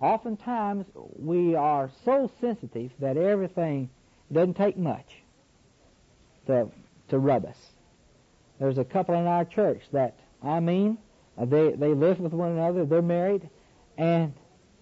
oftentimes we are so sensitive that everything doesn't take much to rub us. There's a couple in our church that, they live with one another, they're married, and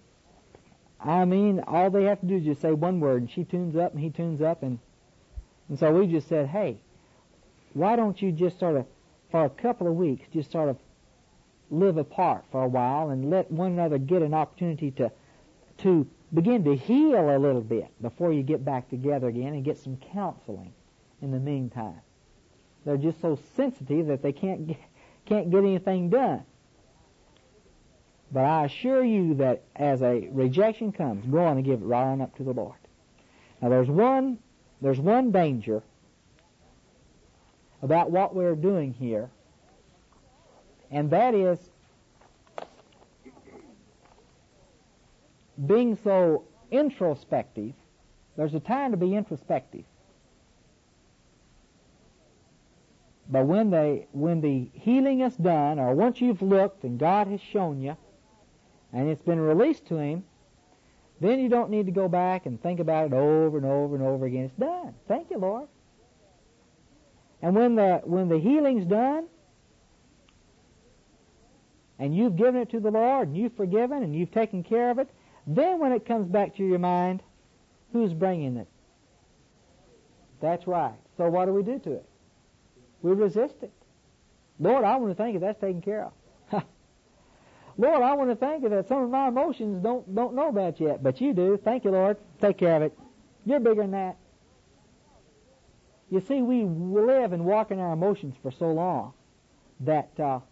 all they have to do is just say one word, and she tunes up and he tunes up, and so we just said, hey, why don't you just sort of, for a couple of weeks, just sort of live apart for a while and let one another get an opportunity to begin to heal a little bit before you get back together again and get some counseling in the meantime. They're just so sensitive that they can't get anything done. But I assure you that as a rejection comes, go on and give it right on up to the Lord. Now there's one danger about what we're doing here, and that is being so introspective. There's a time to be introspective. But when the healing is done, or once you've looked and God has shown you, and it's been released to Him, then you don't need to go back and think about it over and over and over again. It's done. Thank you, Lord. And when the healing's done, and you've given it to the Lord, and you've forgiven, and you've taken care of it, then when it comes back to your mind, who's bringing it? That's right. So what do we do to it? We resist it. Lord, I want to thank you that's taken care of. Lord, I want to thank you that some of my emotions don't know about yet, but you do. Thank you, Lord. Take care of it. You're bigger than that. You see, we live and walk in our emotions for so long that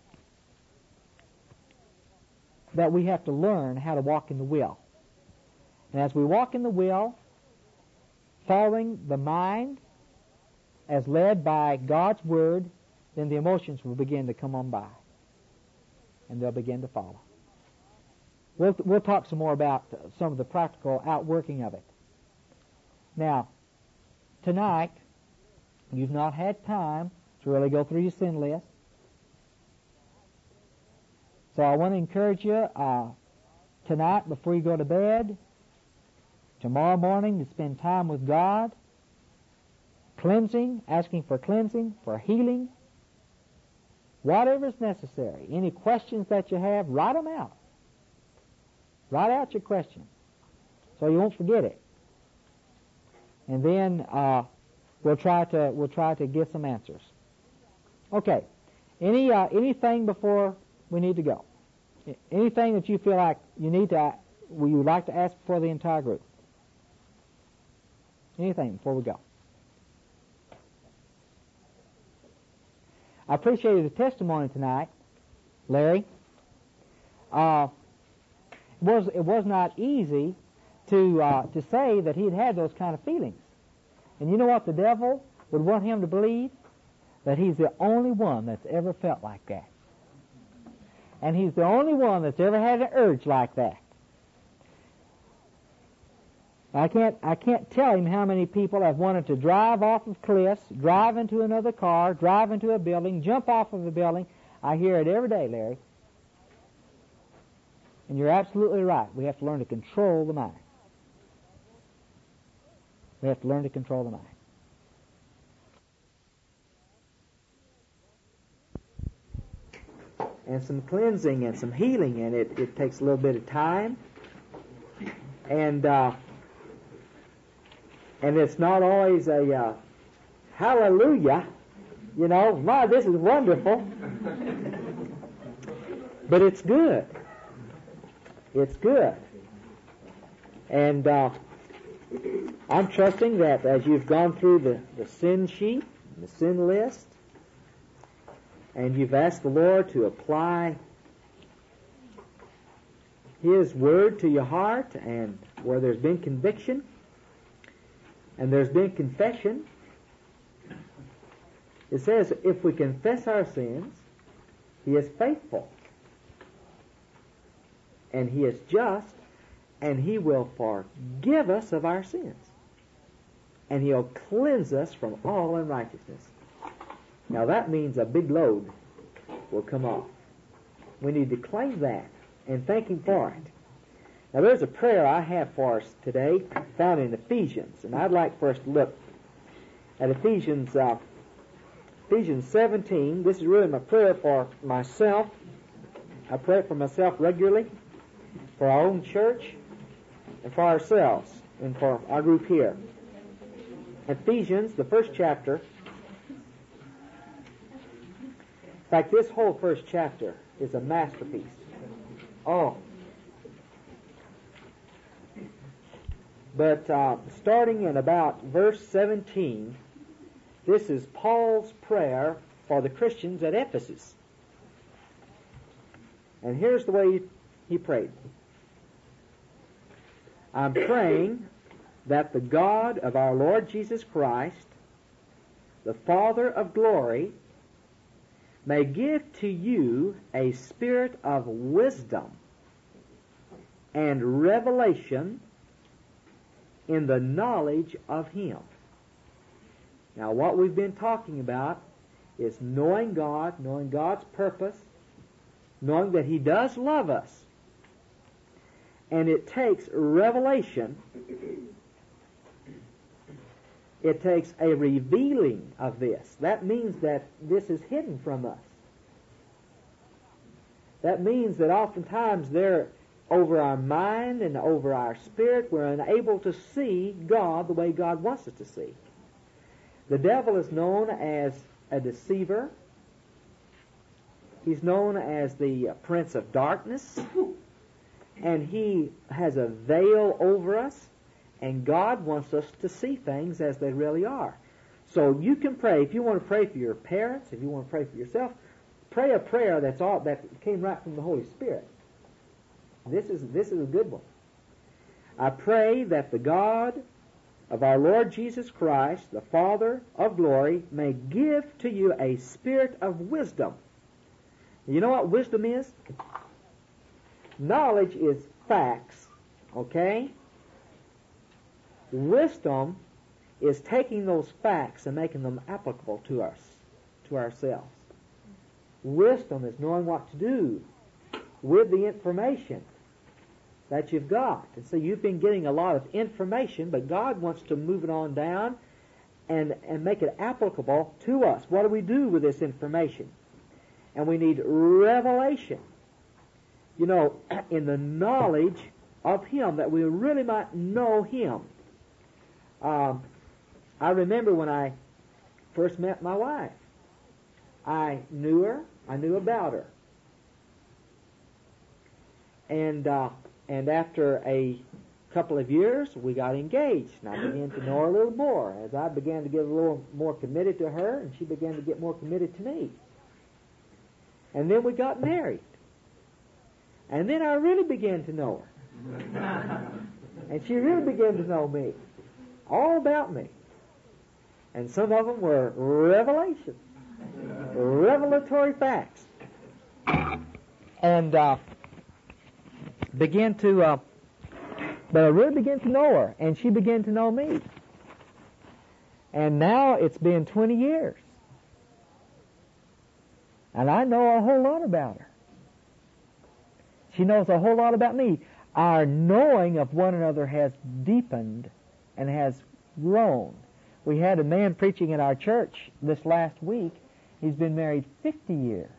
we have to learn how to walk in the will. And as we walk in the will, following the mind as led by God's Word, then the emotions will begin to come on by. And they'll begin to follow. We'll talk some more about some of the practical outworking of it. Now, tonight, you've not had time to really go through your sin list. So I want to encourage you tonight before you go to bed, tomorrow morning, to spend time with God, cleansing, asking for cleansing, for healing, whatever is necessary. Any questions that you have, write them out. Write out your questions so you won't forget it. And then we'll try to get some answers. Okay. Anything before we need to go? Anything that you feel like you would like to ask before the entire group? Anything before we go? I appreciated the testimony tonight, Larry. It was not easy to say that he'd had those kind of feelings. And you know what the devil would want him to believe? That he's the only one that's ever felt like that. And he's the only one that's ever had an urge like that. I can't tell him how many people have wanted to drive off of cliffs, drive into another car, drive into a building, jump off of a building. I hear it every day, Larry. And you're absolutely right. We have to learn to control the mind. We have to learn to control the mind. And some cleansing and some healing, and it takes a little bit of time. And it's not always a hallelujah, my, this is wonderful. But it's good. It's good. And I'm trusting that as you've gone through the sin sheet, the sin list, and you've asked the Lord to apply His Word to your heart, and where there's been conviction, and there's been confession, it says, if we confess our sins, He is faithful, and He is just, and He will forgive us of our sins, and He'll cleanse us from all unrighteousness. Now that means a big load will come off. We need to claim that and thank Him for it. Now there's a prayer I have for us today found in Ephesians, and I'd like for us to look at Ephesians 17. This is really my prayer for myself. I pray for myself regularly, for our own church, and for ourselves, and for our group here. Ephesians, the first chapter. In fact, this whole first chapter is a masterpiece. Oh. But starting in about verse 17, this is Paul's prayer for the Christians at Ephesus. And here's the way he prayed. I'm praying that the God of our Lord Jesus Christ, the Father of glory, may give to you a spirit of wisdom and revelation in the knowledge of Him. Now, what we've been talking about is knowing God, knowing God's purpose, knowing that He does love us. And it takes revelation. It takes a revealing of this. That means that this is hidden from us. That means that oftentimes there, over our mind and over our spirit, we're unable to see God the way God wants us to see. The devil is known as a deceiver. He's known as the prince of darkness. And he has a veil over us. And God wants us to see things as they really are. So you can pray. If you want to pray for your parents, if you want to pray for yourself, pray a prayer that came right from the Holy Spirit. This is a good one. I pray that the God of our Lord Jesus Christ, the Father of glory, may give to you a spirit of wisdom. You know what wisdom is? Knowledge is facts, okay? Wisdom is taking those facts and making them applicable to us, to ourselves. Wisdom is knowing what to do with the information that you've got. And so you've been getting a lot of information, but God wants to move it on down and make it applicable to us. What do we do with this information? And we need revelation. You know, in the knowledge of Him, that we really might know Him. I remember when I first met my wife. I knew her. I knew about her. And after a couple of years, we got engaged, and I began to know her a little more as I began to get a little more committed to her, and she began to get more committed to me. And then we got married. And then I really began to know her. And she really began to know me. All about me. And some of them were revelations. Revelatory facts. And began to, but I really began to know her, and she began to know me. And now it's been 20 years. And I know a whole lot about her. She knows a whole lot about me. Our knowing of one another has deepened and has grown. We had a man preaching in our church this last week. He's been married 50 years.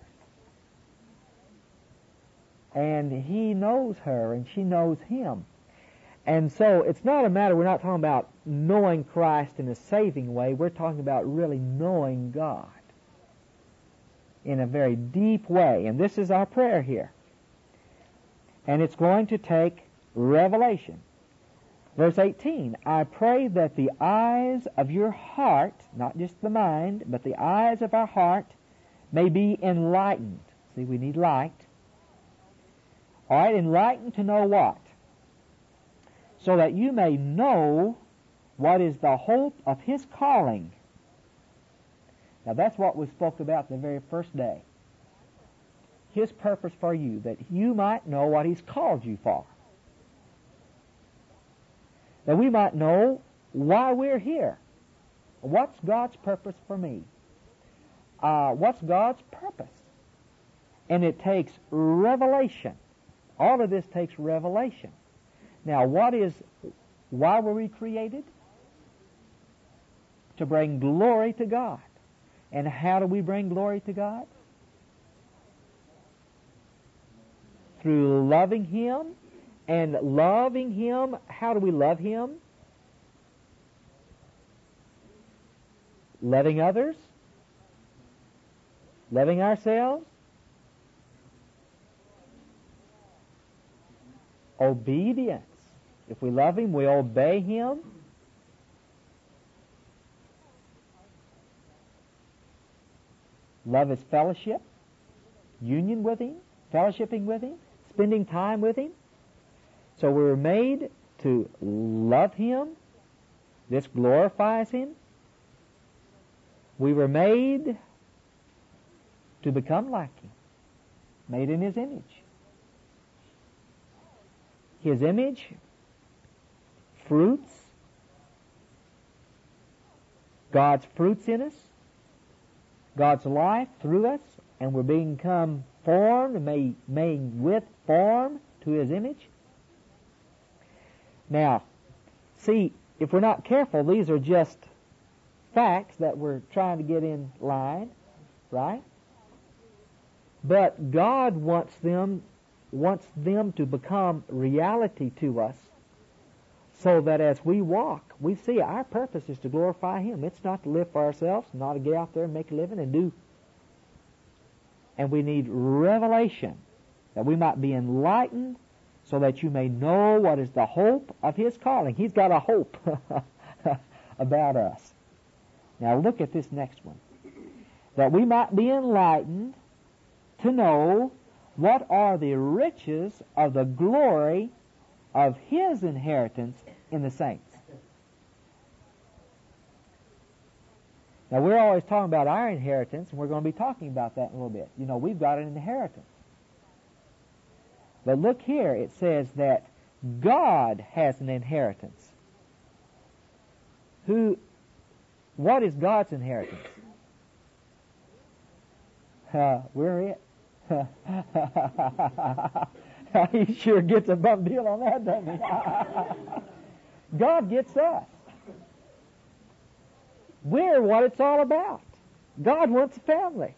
And he knows her and she knows him. And so it's not a matter, we're not talking about knowing Christ in a saving way. We're talking about really knowing God in a very deep way. And this is our prayer here. And it's going to take revelation. Verse 18, I pray that the eyes of your heart, not just the mind, but the eyes of our heart may be enlightened. See, we need light. All right, enlightened to know what? So that you may know what is the hope of His calling. Now that's what we spoke about the very first day. His purpose for you, that you might know what He's called you for. That we might know why we're here. What's God's purpose for me? What's God's purpose? And it takes revelation. All of this takes revelation. Now, why were we created? To bring glory to God. And how do we bring glory to God? Through loving Him. And loving Him, how do we love Him? Loving others? Loving ourselves? Obedience. If we love Him, we obey Him. Love is fellowship, union with Him, fellowshipping with Him, spending time with Him. So we were made to love Him. This glorifies Him. We were made to become like Him, made in His image. His image, fruits, God's fruits in us, God's life through us, and we're become formed, made with form to His image. Now, see, if we're not careful, these are just facts that we're trying to get in line, right? But God wants them to become reality to us, so that as we walk, we see our purpose is to glorify Him. It's not to live for ourselves, not to get out there and make a living and do. And we need revelation, that we might be enlightened, so that you may know what is the hope of His calling. He's got a hope about us. Now look at this next one. That we might be enlightened to know what are the riches of the glory of His inheritance in the saints. Now we're always talking about our inheritance, and we're going to be talking about that in a little bit. You know, we've got an inheritance. But look here, it says that God has an inheritance. What is God's inheritance? We're it. He sure gets a bum deal on that, doesn't he? God gets us. We're what it's all about. God wants a family.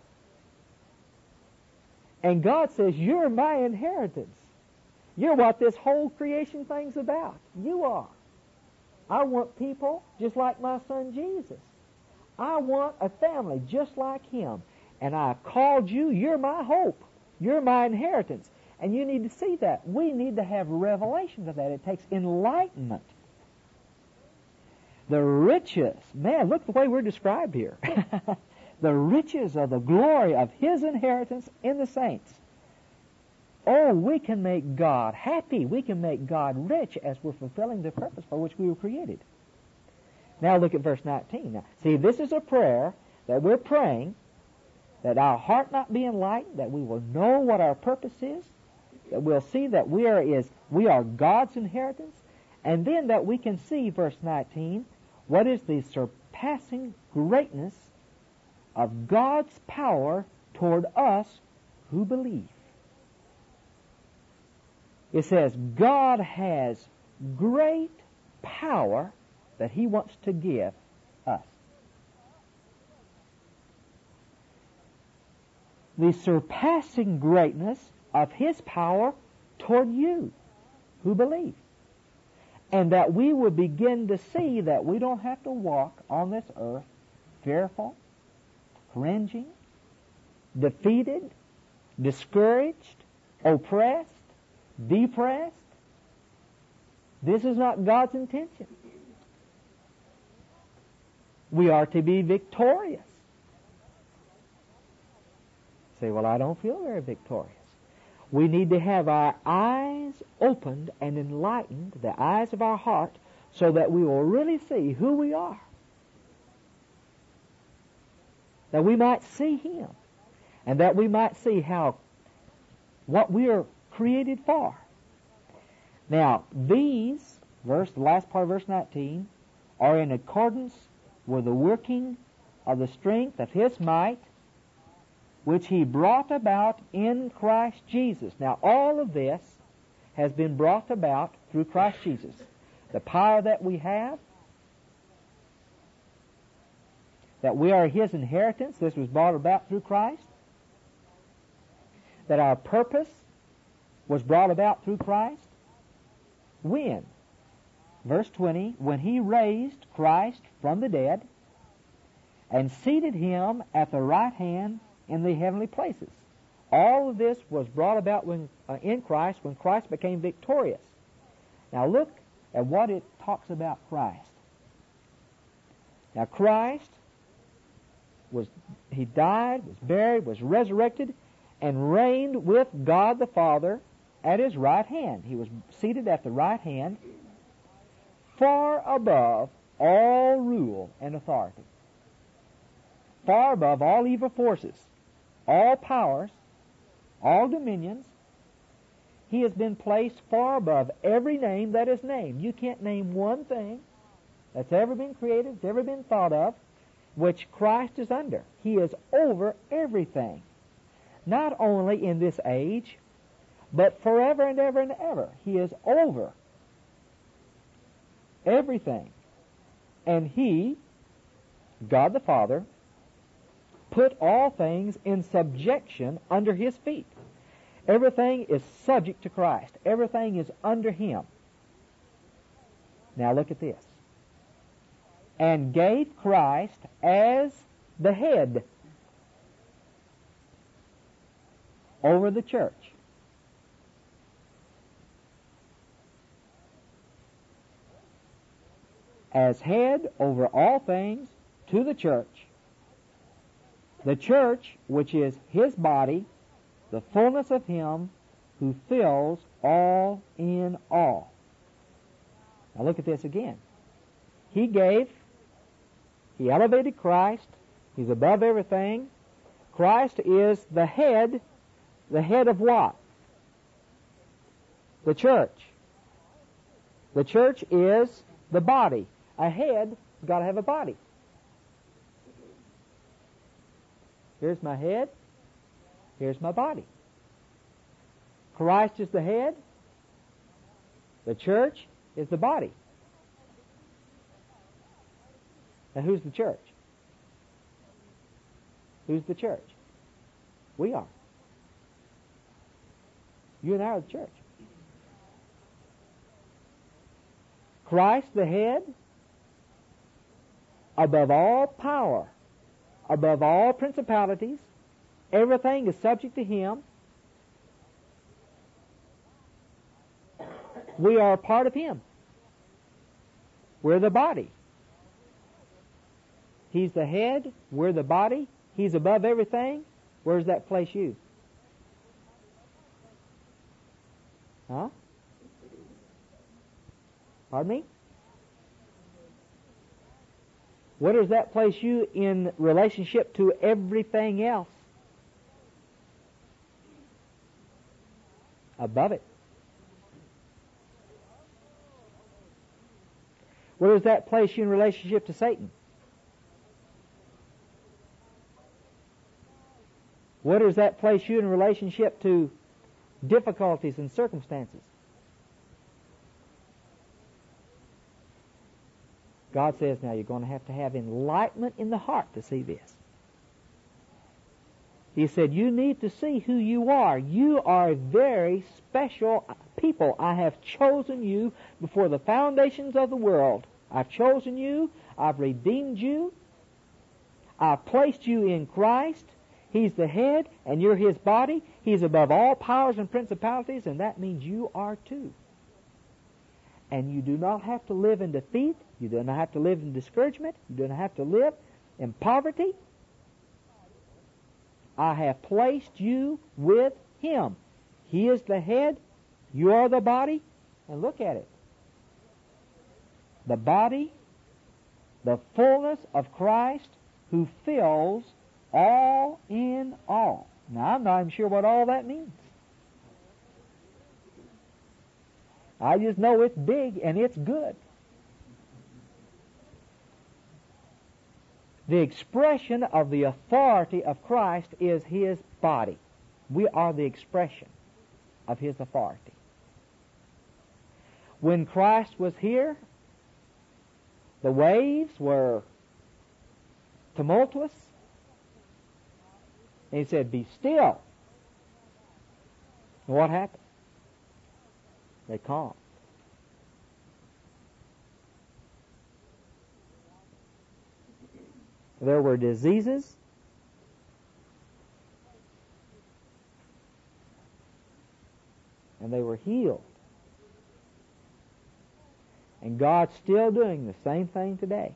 And God says, you're my inheritance. You're what this whole creation thing's about. You are. I want people just like my son Jesus. I want a family just like Him. And I called you, you're my hope. You're my inheritance. And you need to see that. We need to have revelation of that. It takes enlightenment. The riches, man, look the way we're described here. The riches of the glory of His inheritance in the saints. Oh, we can make God happy. We can make God rich as we're fulfilling the purpose for which we were created. Now look at verse 19. Now, see, this is a prayer that we're praying, that our heart not be enlightened, that we will know what our purpose is, that we'll see that we are God's inheritance, and then that we can see, verse 19, what is the surpassing greatness of God's power toward us who believe. It says God has great power that He wants to give us. The surpassing greatness of His power toward you who believe. And that we would begin to see that we don't have to walk on this earth fearful, cringing, defeated, discouraged, oppressed, depressed. This is not God's intention. We are to be victorious. Say, well, I don't feel very victorious. We need to have our eyes opened and enlightened, the eyes of our heart, so that we will really see who we are. That we might see Him. And that we might see what we are created for. Now, the last part of verse 19, are in accordance with the working of the strength of His might, which He brought about in Christ Jesus. Now, all of this has been brought about through Christ Jesus. The power that we have, that we are His inheritance, this was brought about through Christ. That our purpose was brought about through Christ. When? Verse 20, when He raised Christ from the dead and seated Him at the right hand in the heavenly places. All of this was brought about in Christ when Christ became victorious. Now look at what it talks about Christ. Now Christ He died, was buried, was resurrected, and reigned with God the Father at His right hand. He was seated at the right hand, far above all rule and authority, far above all evil forces, all powers, all dominions. He has been placed far above every name that is named. You can't name one thing that's ever been created, that's ever been thought of, which Christ is under. He is over everything. Not only in this age, but forever and ever and ever. He is over everything. And He, God the Father, put all things in subjection under His feet. Everything is subject to Christ. Everything is under Him. Now look at this. And gave Christ as the head over the church. As head over all things to the church. The church, which is His body, the fullness of Him who fills all in all. Now look at this again. He elevated Christ. He's above everything. Christ is the head of what? The church. The church is the body. A head has got to have a body. Here's my head. Here's my body. Christ is the head. The church is the body. Now who's the church? Who's the church? We are. You and I are the church. Christ the head, above all power, above all principalities, everything is subject to Him. We are a part of Him. We're the body. He's the head, we're the body, He's above everything. Where does that place you? Huh? Pardon me? Where does that place you in relationship to everything else? Above it. Where does that place you in relationship to Satan? Where does that place you in relationship to difficulties and circumstances? God says now you're going to have enlightenment in the heart to see this. He said, you need to see who you are. You are a very special people. I have chosen you before the foundations of the world. I've chosen you. I've redeemed you. I've placed you in Christ. He's the head, and you're His body. He's above all powers and principalities, and that means you are too. And you do not have to live in defeat. You do not have to live in discouragement. You do not have to live in poverty. I have placed you with Him. He is the head. You are the body. And look at it. The body, the fullness of Christ who fills all in all. Now, I'm not even sure what all that means. I just know it's big and it's good. The expression of the authority of Christ is His body. We are the expression of His authority. When Christ was here, the waves were tumultuous. And he said, "Be still." And what happened? They calmed. There were diseases. And they were healed. And God's still doing the same thing today.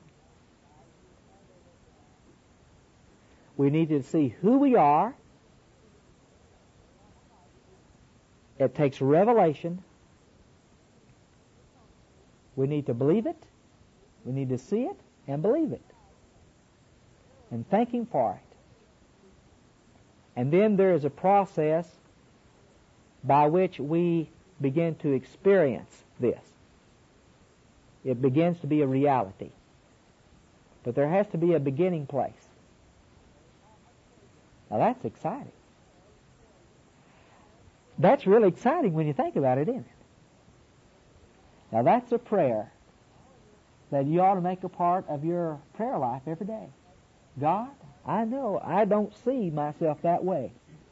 We need to see who we are. It takes revelation. We need to believe it. We need to see it and believe it. And thank Him for it. And then there is a process by which we begin to experience this. It begins to be a reality. But there has to be a beginning place. Now that's exciting. That's really exciting when you think about it, isn't it? Now that's a prayer that you ought to make a part of your prayer life every day. God, I know I don't see myself that way.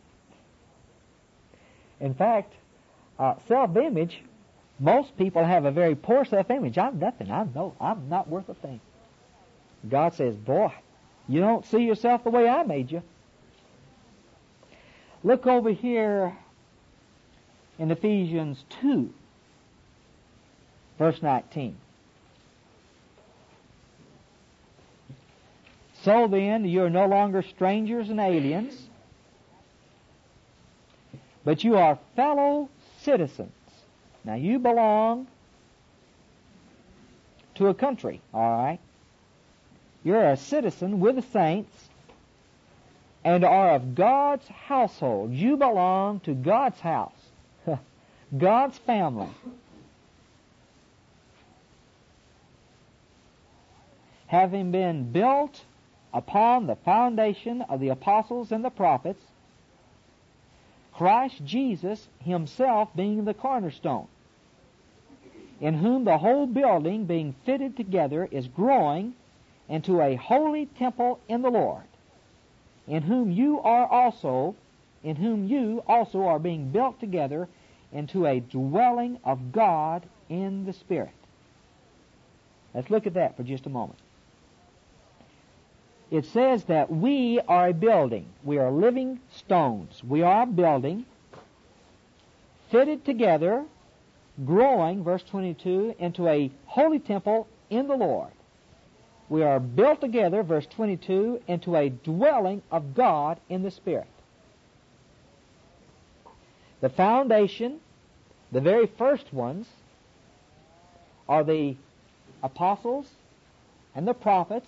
In fact, self-image, most people have a very poor self-image. I'm nothing. I'm not worth a thing. God says, boy, you don't see yourself the way I made you. Look over here in Ephesians 2, verse 19. So then, you are no longer strangers and aliens, but you are fellow citizens. Now, you belong to a country, all right? You're a citizen with the saints and are of God's household. You belong to God's house, God's family. Having been built upon the foundation of the apostles and the prophets, Christ Jesus Himself being the cornerstone, in whom the whole building being fitted together is growing into a holy temple in the Lord, in whom you also are being built together into a dwelling of God in the Spirit. Let's look at that for just a moment. It says that we are a building. We are living stones. We are a building fitted together, growing, verse 22, into a holy temple in the Lord. We are built together, verse 22, into a dwelling of God in the Spirit. The foundation, the very first ones, are the apostles and the prophets.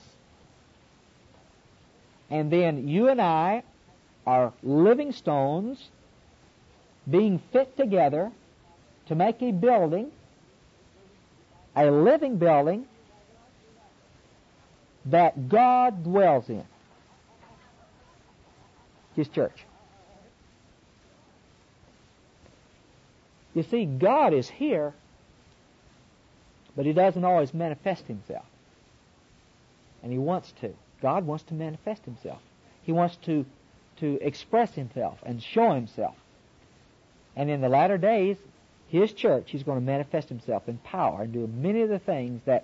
And then you and I are living stones being fit together to make a building, a living building that God dwells in. His church. You see, God is here, but He doesn't always manifest Himself. And He wants to. God wants to manifest Himself. He wants to express Himself and show Himself. And in the latter days, His church, He's going to manifest Himself in power and do many of the things that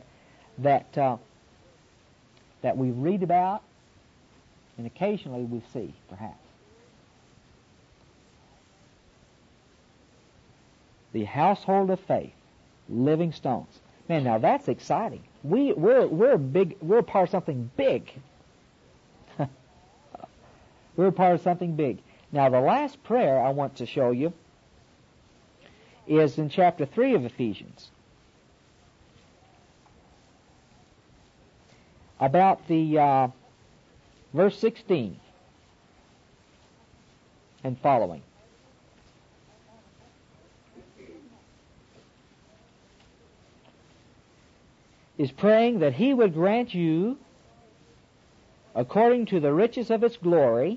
we read about and occasionally we see, perhaps. The household of faith, living stones. Man, now that's exciting. We're big. We're a part of something big. We're a part of something big. Now, the last prayer I want to show you is in chapter 3 of Ephesians. About the verse 16 and following. Is praying that He would grant you, according to the riches of His glory,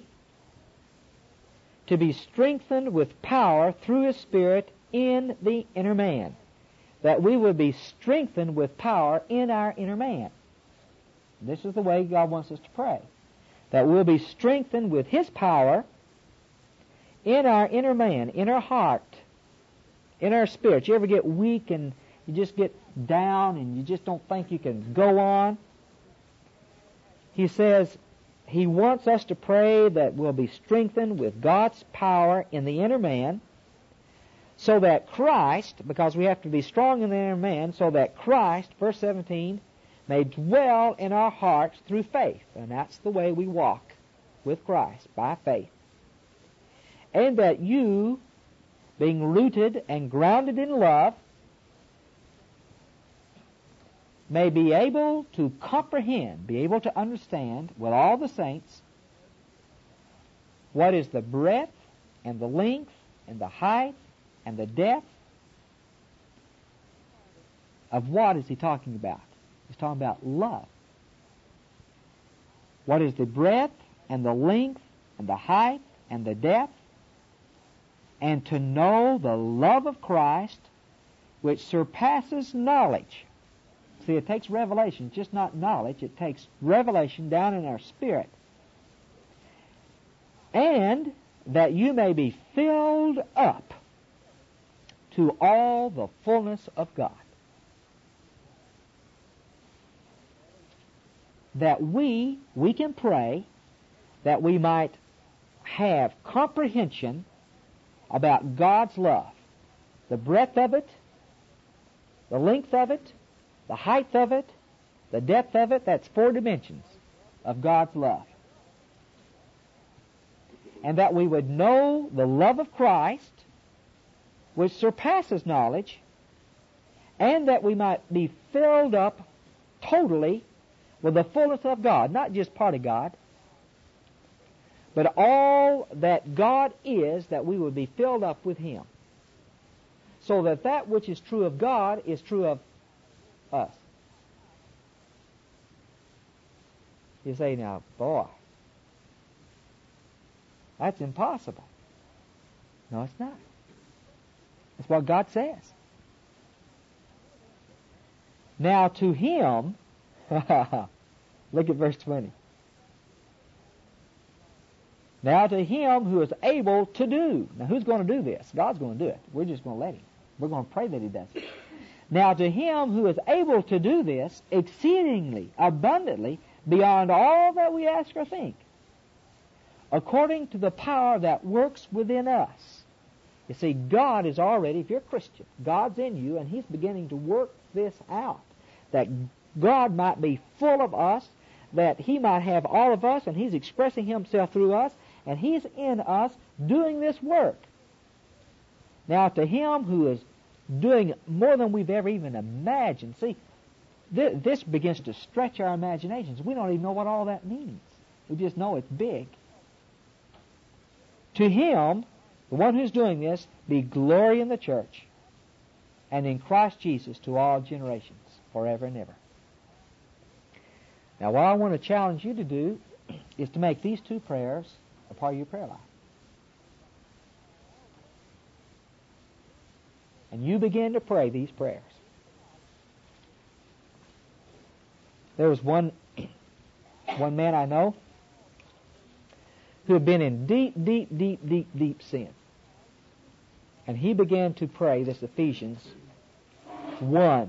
to be strengthened with power through His Spirit in the inner man, that we would be strengthened with power in our inner man. This is the way God wants us to pray. That we'll be strengthened with His power in our inner man, in our heart, in our spirit. You ever get weak and you just get down and you just don't think you can go on? He says He wants us to pray that we'll be strengthened with God's power in the inner man, so that Christ, because we have to be strong in the inner man, so that Christ, verse 17, may dwell in our hearts through faith. And that's the way we walk with Christ, by faith. And that you, being rooted and grounded in love, may be able to comprehend, be able to understand with all the saints what is the breadth and the length and the height and the depth of what is he talking about? He's talking about love. What is the breadth and the length and the height and the depth? And to know the love of Christ, which surpasses knowledge. See, it takes revelation, just not knowledge. It takes revelation down in our spirit. And that you may be filled up to all the fullness of God. That we can pray that we might have comprehension about God's love. The breadth of it, the length of it, the height of it, the depth of it. That's 4 dimensions of God's love. And that we would know the love of Christ, which surpasses knowledge, and that we might be filled up totally with the fullness of God, not just part of God, but all that God is, that we would be filled up with Him. So that that which is true of God is true of us. You say, now, boy, that's impossible. No, it's not. That's what God says. Now to Him, look at verse 20. Now to Him who is able to do. Now who's going to do this? God's going to do it. We're just going to let Him. We're going to pray that He does it. Now to Him who is able to do this exceedingly, abundantly, beyond all that we ask or think, according to the power that works within us. You see, God is already, if you're a Christian, God's in you, and He's beginning to work this out. That God might be full of us, that He might have all of us, and He's expressing Himself through us, and He's in us doing this work. Now to Him who is doing more than we've ever even imagined. See, this begins to stretch our imaginations. We don't even know what all that means. We just know it's big. To Him, the one who's doing this, be glory in the church and in Christ Jesus to all generations, forever and ever. Now, what I want to challenge you to do is to make these 2 prayers a part of your prayer life. And you begin to pray these prayers. There was one man I know who had been in deep sin. And he began to pray this Ephesians 1,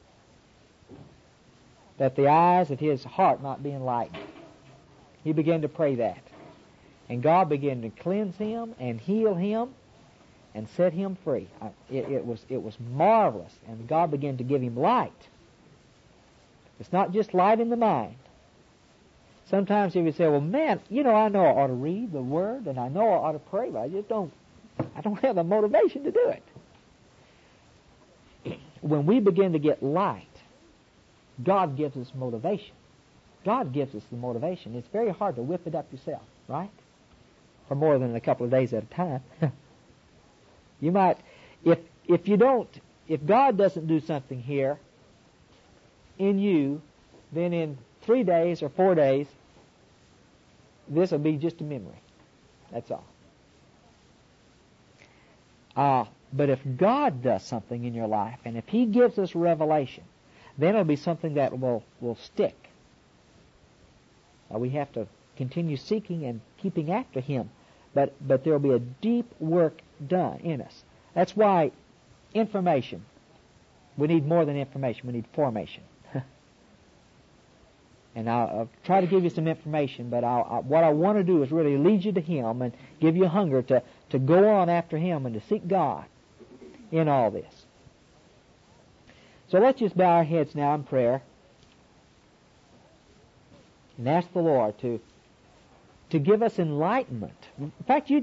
that the eyes of his heart might be enlightened. He began to pray that. And God began to cleanse him and heal him and set him free. It was marvelous. And God began to give him light. It's not just light in the mind. Sometimes if you say, well, man, I know I ought to read the Word and I know I ought to pray, but I don't have the motivation to do it. When we begin to get light, God gives us motivation. God gives us the motivation. It's very hard to whip it up yourself, right? For more than a couple of days at a time. You might, if God doesn't do something here in you, then in 3 days or 4 days, this will be just a memory. That's all. But if God does something in your life, and if He gives us revelation, then it'll be something that will stick. We have to continue seeking and keeping after Him. But there will be a deep work done in us. That's why information. We need more than information. We need formation. And I'll try to give you some information, but what I want to do is really lead you to Him and give you a hunger to go on after Him and to seek God in all this. So let's just bow our heads now in prayer and ask the Lord to give us enlightenment. In fact,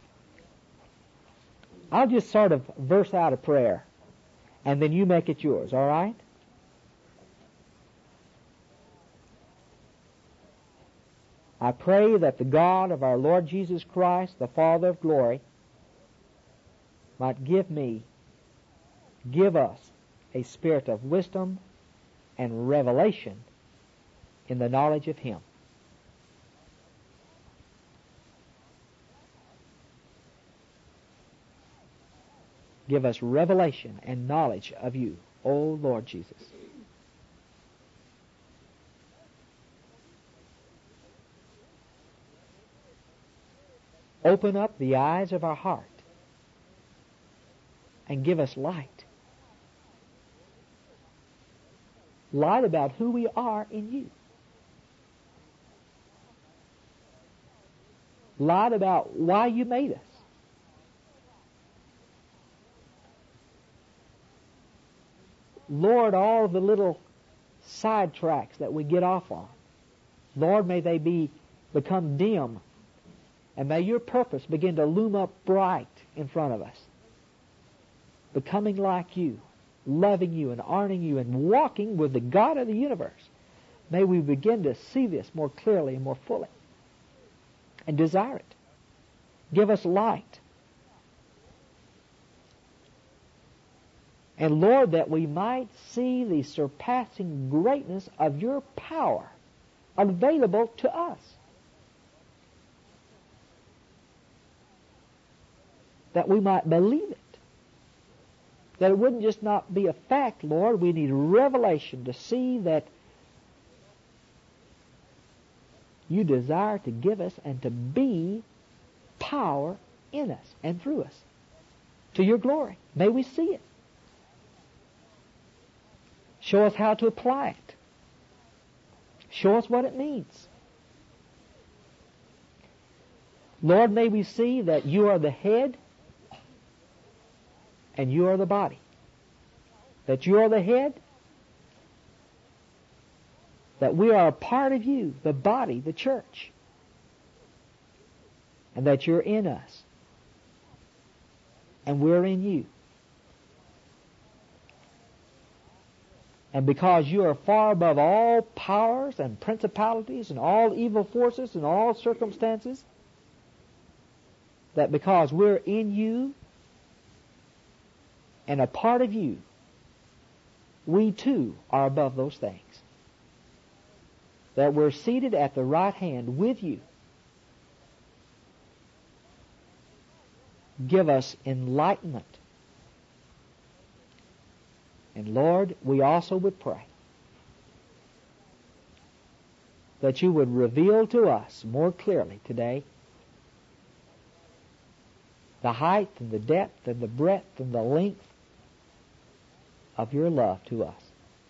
I'll just sort of verse out a prayer, and then you make it yours, all right? I pray that the God of our Lord Jesus Christ, the Father of glory, might give us a spirit of wisdom and revelation in the knowledge of Him. Give us revelation and knowledge of You, O Lord Jesus. Open up the eyes of our heart and give us light. Light about who we are in You. Light about why You made us. Lord, all the little sidetracks that we get off on, Lord, may they become dim, and may Your purpose begin to loom up bright in front of us. Becoming like You, loving You and honoring You and walking with the God of the universe. May we begin to see this more clearly and more fully and desire it. Give us light. And Lord, that we might see the surpassing greatness of Your power available to us. That we might believe it. That it wouldn't just not be a fact, Lord. We need revelation to see that You desire to give us and to be power in us and through us to Your glory. May we see it. Show us how to apply it. Show us what it means. Lord, may we see that You are the head and You are the body. That You are the head, that we are a part of You, the body, the church, and that You're in us, and we're in You. And because You are far above all powers and principalities and all evil forces and all circumstances, that because we're in You and a part of You, we too are above those things. That we're seated at the right hand with You. Give us enlightenment. And Lord, we also would pray that You would reveal to us more clearly today the height and the depth and the breadth and the length of Your love to us.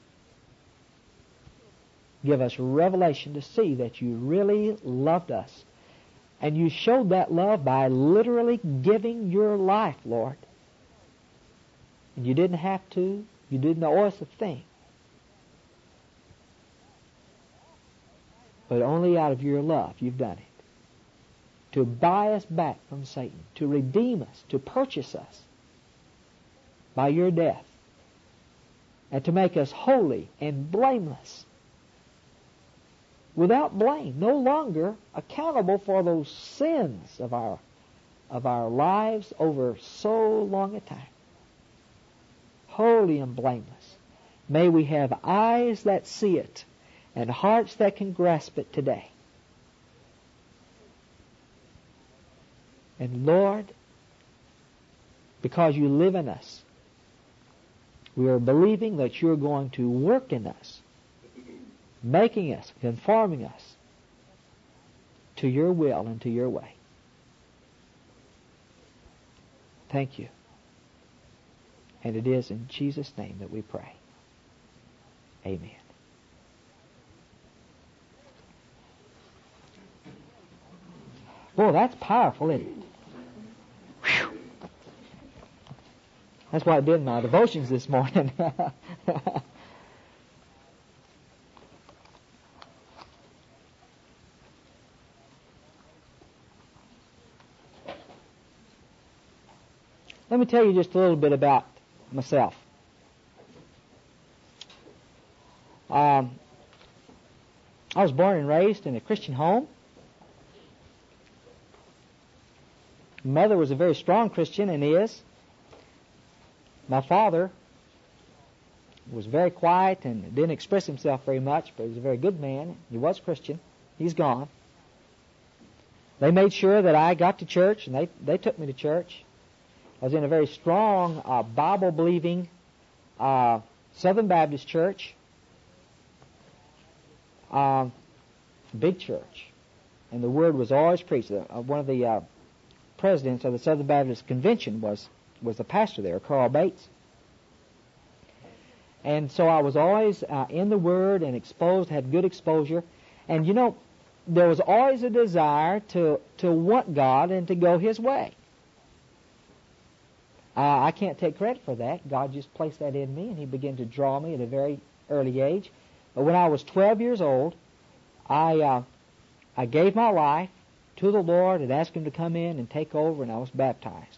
Give us revelation to see that You really loved us. And You showed that love by literally giving Your life, Lord. And You didn't have to. You didn't owe us a thing. But only out of Your love You've done it. To buy us back from Satan. To redeem us. To purchase us by Your death. And to make us holy and blameless. Without blame. No longer accountable for those sins of our lives over so long a time. Holy and blameless. May we have eyes that see it and hearts that can grasp it today. And Lord, because you live in us. We are believing that you're going to work in us, making us, conforming us to your will and to your way. Thank you. And it is in Jesus' name that we pray. Amen. Boy, that's powerful, isn't it? Whew. That's what I did in my devotions this morning. Let me tell you just a little bit about myself. I was born and raised in a Christian home. Mother was a very strong Christian and is. My father was very quiet and didn't express himself very much, but he was a very good man. He was Christian. He's gone. They made sure that I got to church, and they took me to church. I was in a very strong, Bible-believing Southern Baptist church, big church, and the Word was always preached. One of the presidents of the Southern Baptist Convention was the pastor there, Carl Bates. And so I was always in the Word and exposed, had good exposure. And you know, there was always a desire to want God and to go His way. I can't take credit for that. God just placed that in me, and He began to draw me at a very early age. But when I was 12 years old, I gave my life to the Lord and asked Him to come in and take over, and I was baptized.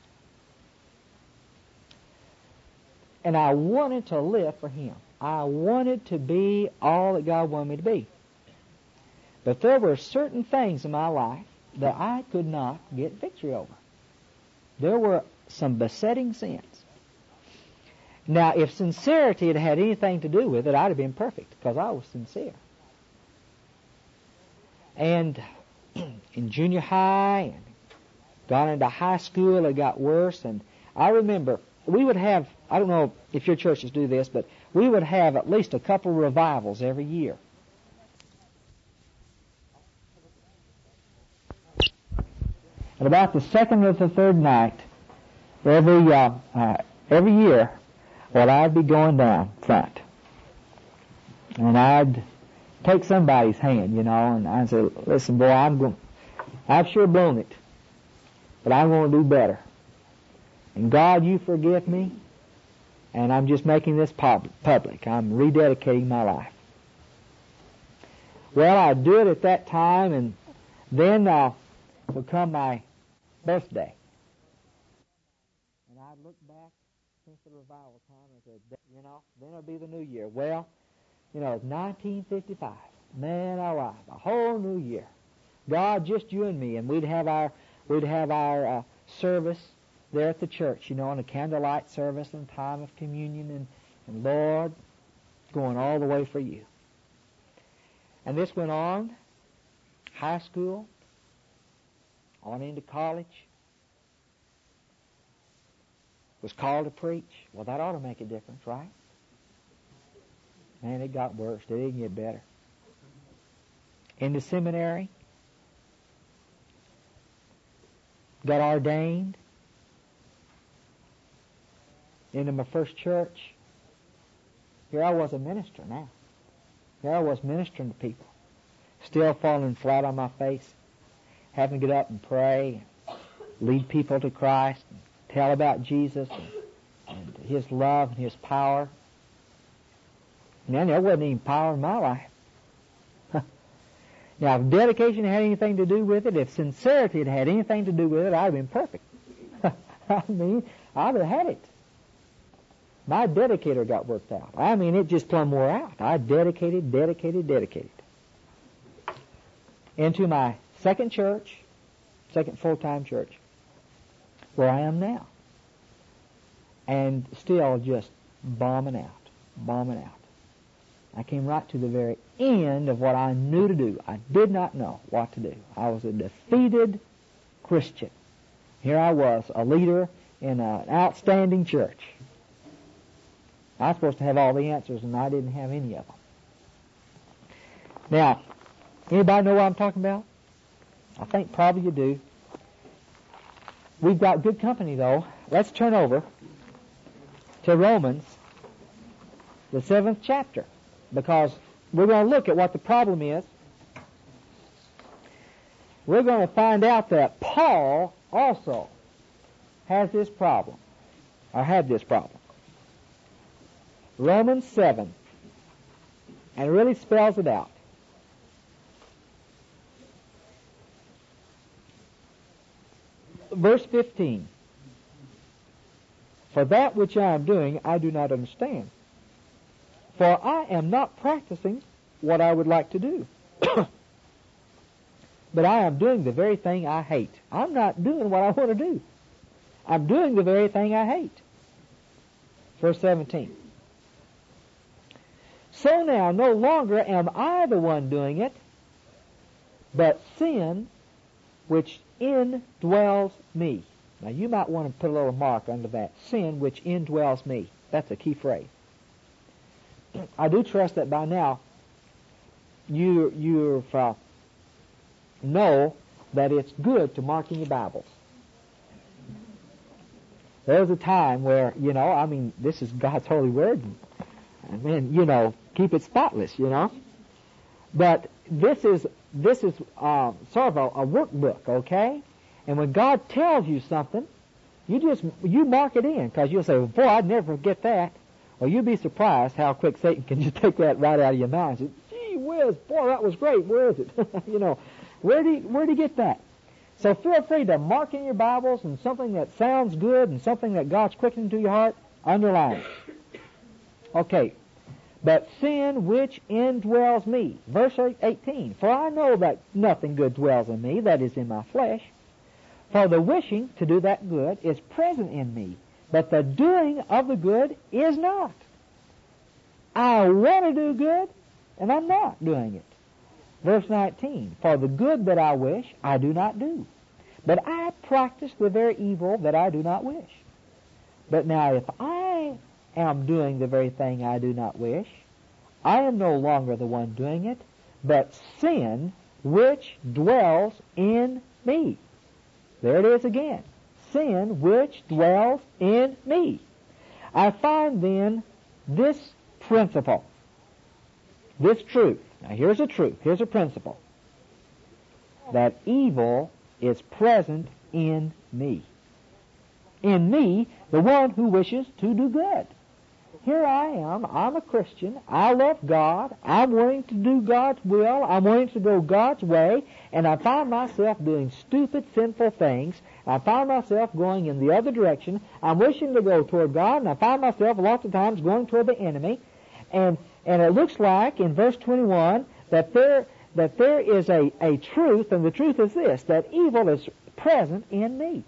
And I wanted to live for Him. I wanted to be all that God wanted me to be. But there were certain things in my life that I could not get victory over. There were some besetting sins. Now, if sincerity had had anything to do with it, I'd have been perfect, because I was sincere. And in junior high and gone into high school, it got worse. And I remember we would have, I don't know if your churches do this, but we would have at least a couple revivals every year. At about the second or the third night, every year, well, I'd be going down front, and I'd take somebody's hand, you know, and I'd say, "Listen, boy, I've sure blown it, but I'm going to do better. And God, you forgive me, and I'm just making this public. I'm rededicating my life." Well, I'd do it at that time, and then would come my birthday. And I'd look back since the revival time and say, you know, then it'll be the new year. Well, you know, it's 1955. Man alive, a whole new year. God, just you and me, and we'd have our service there at the church, you know, in a candlelight service and time of communion, and Lord, going all the way for you. And this went on, high school, on into college. Was called to preach. Well, that ought to make a difference, right? Man, it got worse. It didn't get better. Into seminary. Got ordained. Into my first church. Here I was a minister now. Here I was ministering to people. Still falling flat on my face. Having to get up and pray. Lead people to Christ. And tell about Jesus and His love and His power. Man, there wasn't any power in my life. Now, if dedication had anything to do with it, if sincerity had had anything to do with it, I'd have been perfect. I mean, I'd have had it. My dedicator got worked out. I mean, it just plumb wore out. I dedicated. Into my second full-time church, where I am now. And still just bombing out. I came right to the very end of what I knew to do. I did not know what to do. I was a defeated Christian. Here I was, a leader in an outstanding church. I was supposed to have all the answers, and I didn't have any of them. Now, anybody know what I'm talking about? I think probably you do. We've got good company, though. Let's turn over to Romans, the 7th chapter, because we're going to look at what the problem is. We're going to find out that Paul also has this problem, or had this problem. Romans 7, and it really spells it out. Verse 15. For that which I am doing, I do not understand. For I am not practicing what I would like to do. But I am doing the very thing I hate. I'm not doing what I want to do. I'm doing the very thing I hate. Verse 17. So now no longer am I the one doing it, but sin which indwells me. Now you might want to put a little mark under that. Sin which indwells me. That's a key phrase. I do trust that by now you've know that it's good to mark in your Bibles. There was a time where, this is God's holy word, and then, keep it spotless, But this is sort of a workbook, okay? And when God tells you something, you mark it in, because you'll say, well, boy, I'd never forget that. Or you'll be surprised how quick Satan can just take that right out of your mind and say, gee whiz, boy, that was great, where is it? Where'd he get that? So feel free to mark in your Bibles, and something that sounds good and something that God's quickening to your heart, underline it. Okay. But sin which indwells me. Verse 18. For I know that nothing good dwells in me, that is in my flesh. For the wishing to do that good is present in me, but the doing of the good is not. I want to do good, and I'm not doing it. Verse 19. For the good that I wish, I do not do. But I practice the very evil that I do not wish. But now if I am doing the very thing I do not wish, I am no longer the one doing it, but sin which dwells in me. There it is again. Sin which dwells in me. I find then this principle, this truth. Now here's a truth, here's a principle. That evil is present in me. In me, the one who wishes to do good. Here I am, I'm a Christian, I love God, I'm wanting to do God's will, I'm wanting to go God's way, and I find myself doing stupid, sinful things. I find myself going in the other direction. I'm wishing to go toward God, and I find myself lots of times going toward the enemy. And it looks like in verse 21 that there is a truth, and the truth is this, that evil is present in me.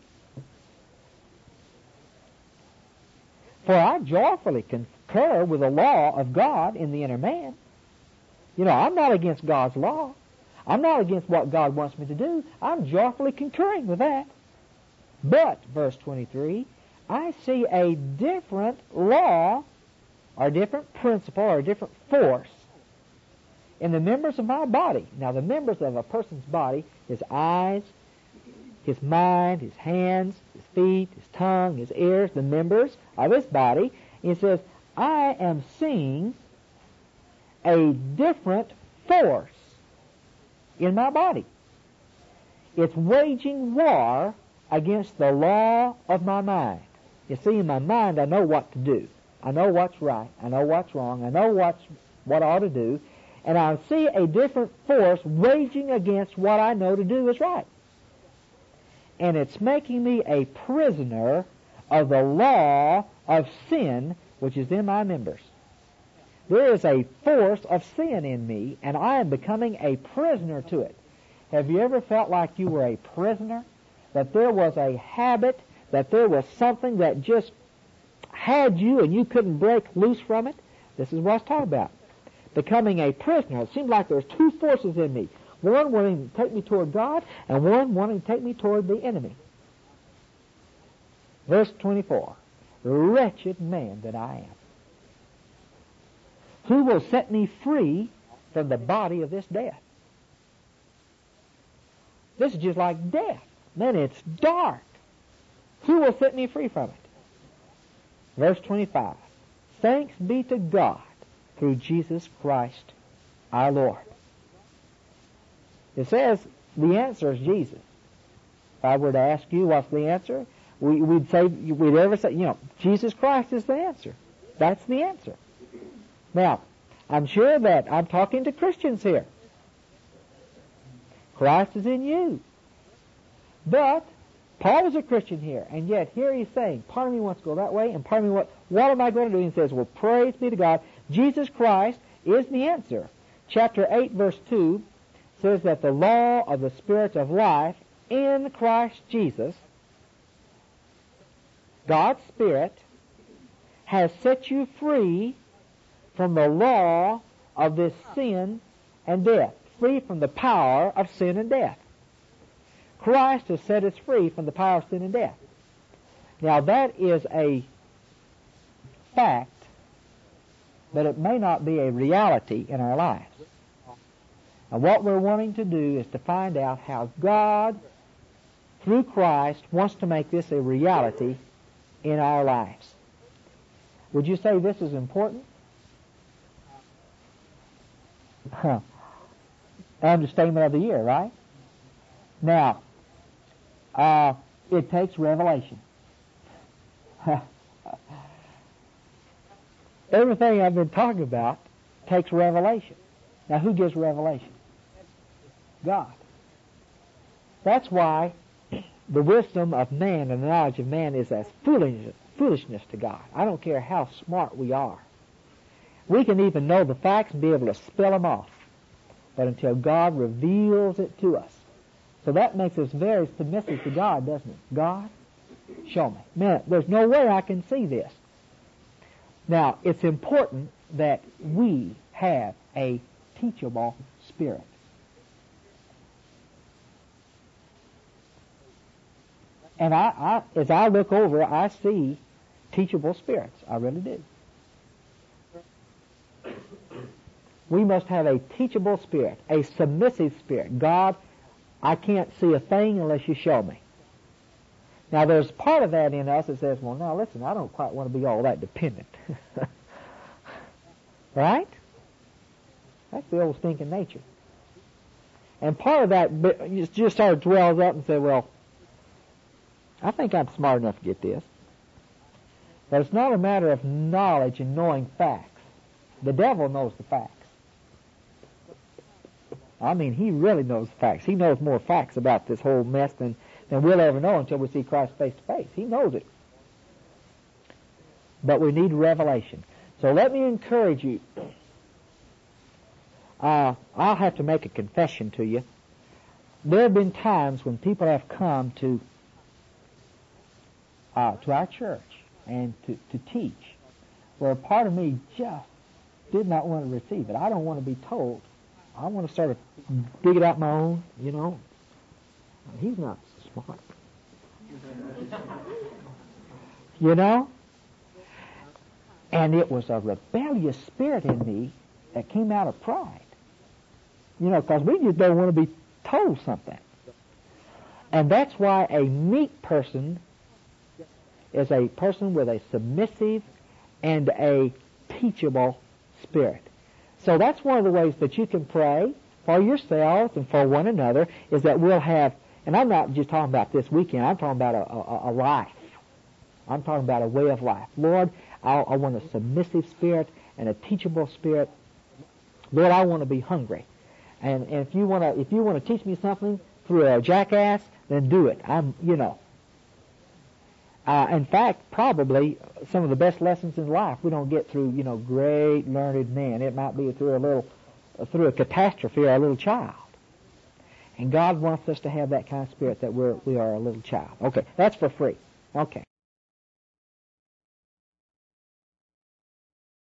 For I joyfully concur with the law of God in the inner man. I'm not against God's law. I'm not against what God wants me to do. I'm joyfully concurring with that. But, verse 23, I see a different law, or a different principle, or a different force in the members of my body. Now, the members of a person's body, his eyes, his mind, his hands, his feet, his tongue, his ears, the members of his body. He says, I am seeing a different force in my body. It's waging war against the law of my mind. You see, in my mind, I know what to do. I know what's right. I know what's wrong. I know what I ought to do. And I see a different force waging against what I know to do is right. And it's making me a prisoner of the law of sin which is in my members. There is a force of sin in me, and I am becoming a prisoner to it. Have you ever felt like you were a prisoner? That there was a habit, that there was something that just had you and you couldn't break loose from it? This is what I was talking about. Becoming a prisoner. It seemed like there's two forces in me. One wanting to take me toward God, and one wanting to take me toward the enemy. Verse 24. Wretched man that I am. Who will set me free from the body of this death? This is just like death. Man, it's dark. Who will set me free from it? Verse 25. Thanks be to God through Jesus Christ our Lord. It says the answer is Jesus. If I were to ask you what's the answer, we'd ever say, Jesus Christ is the answer. That's the answer. Now, I'm sure that I'm talking to Christians here. Christ is in you. But Paul was a Christian here, and yet here he's saying, part of me wants to go that way, and part of me what am I going to do? And he says, well, praise be to God. Jesus Christ is the answer. Chapter 8, verse 2 says that the law of the Spirit of life in Christ Jesus, God's Spirit, has set you free from the law of this sin and death, free from the power of sin and death. Christ has set us free from the power of sin and death. Now that is a fact, but it may not be a reality in our lives. And what we're wanting to do is to find out how God, through Christ, wants to make this a reality in our lives. Would you say this is important? Understatement of the year, right? Now, it takes revelation. Everything I've been talking about takes revelation. Now, who gives revelation? God. That's why the wisdom of man and the knowledge of man is as foolishness to God. I don't care how smart we are. We can even know the facts and be able to spell them off. But until God reveals it to us. So that makes us very submissive to God, doesn't it? God, show me. Man, there's no way I can see this. Now, it's important that we have a teachable spirit. And as I look over, I see teachable spirits. I really do. We must have a teachable spirit, a submissive spirit. God, I can't see a thing unless you show me. Now, there's part of that in us that says, well, now, listen, I don't quite want to be all that dependent. Right? That's the old stinking nature. And part of that just sort of dwells up and says, well, I think I'm smart enough to get this. But it's not a matter of knowledge and knowing facts. The devil knows the facts. I mean, he really knows the facts. He knows more facts about this whole mess than we'll ever know until we see Christ face to face. He knows it. But we need revelation. So let me encourage you. I'll have to make a confession to you. There have been times when people have come to our church and to teach, where a part of me just did not want to receive it. I don't want to be told. I want to sort of dig it out my own, He's not smart. And it was a rebellious spirit in me that came out of pride. Because we just don't want to be told something. And that's why a meek person is a person with a submissive and a teachable spirit. So that's one of the ways that you can pray for yourselves and for one another, is that we'll have, and I'm not just talking about this weekend, I'm talking about a life. I'm talking about a way of life. Lord, I want a submissive spirit and a teachable spirit. Lord, I want to be hungry. And if you want to teach me something through a jackass, then do it. In fact, probably some of the best lessons in life we don't get through, great learned men. It might be through a catastrophe or a little child. And God wants us to have that kind of spirit that we are a little child. Okay, that's for free. Okay.